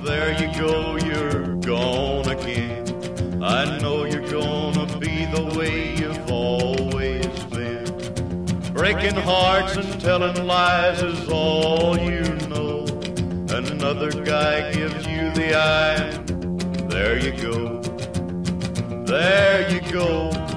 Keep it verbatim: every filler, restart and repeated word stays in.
there you go, you're gone again. I know you're gonna be the way you've always been. Breaking hearts and telling lies is all you know. Another guy gives you the eye, and there you go, there you go.